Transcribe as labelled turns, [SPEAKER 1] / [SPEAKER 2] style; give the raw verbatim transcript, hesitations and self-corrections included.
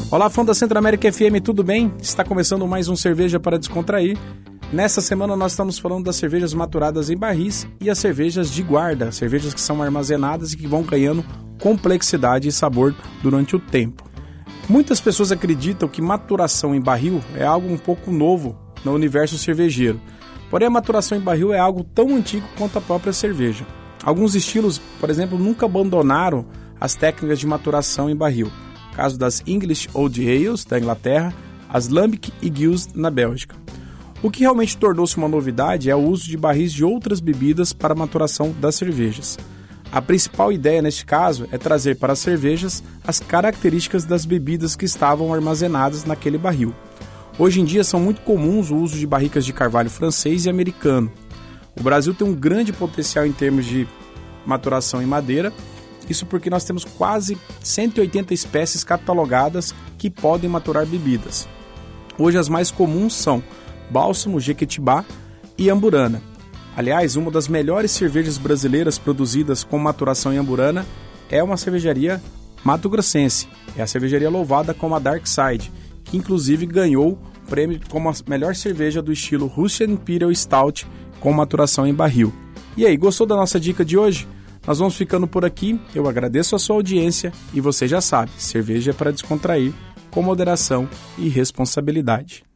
[SPEAKER 1] Olá, fã da Centro-América F M, tudo bem? Está começando mais um Cerveja para Descontrair. Nessa semana nós estamos falando das cervejas maturadas em barris e as cervejas de guarda, cervejas que são armazenadas e que vão ganhando complexidade e sabor durante o tempo. Muitas pessoas acreditam que maturação em barril é algo um pouco novo no universo cervejeiro. Porém, a maturação em barril é algo tão antigo quanto a própria cerveja. Alguns estilos, por exemplo, nunca abandonaram as técnicas de maturação em barril. Caso das English Old Ales, da Inglaterra, as Lambic e Gueuze, na Bélgica. O que realmente tornou-se uma novidade é o uso de barris de outras bebidas para a maturação das cervejas. A principal ideia neste caso é trazer para as cervejas as características das bebidas que estavam armazenadas naquele barril. Hoje em dia são muito comuns o uso de barricas de carvalho francês e americano. O Brasil tem um grande potencial em termos de maturação em madeira, isso porque nós temos quase cento e oitenta espécies catalogadas que podem maturar bebidas. Hoje as mais comuns são Bálsamo, Jequitibá e Amburana. Aliás, uma das melhores cervejas brasileiras produzidas com maturação em Amburana é uma cervejaria mato-grossense. É a cervejaria louvada como a Dark Side, que inclusive ganhou o prêmio como a melhor cerveja do estilo Russian Imperial Stout com maturação em barril. E aí, gostou da nossa dica de hoje? Nós vamos ficando por aqui, eu agradeço a sua audiência e você já sabe, cerveja é para descontrair, com moderação e responsabilidade.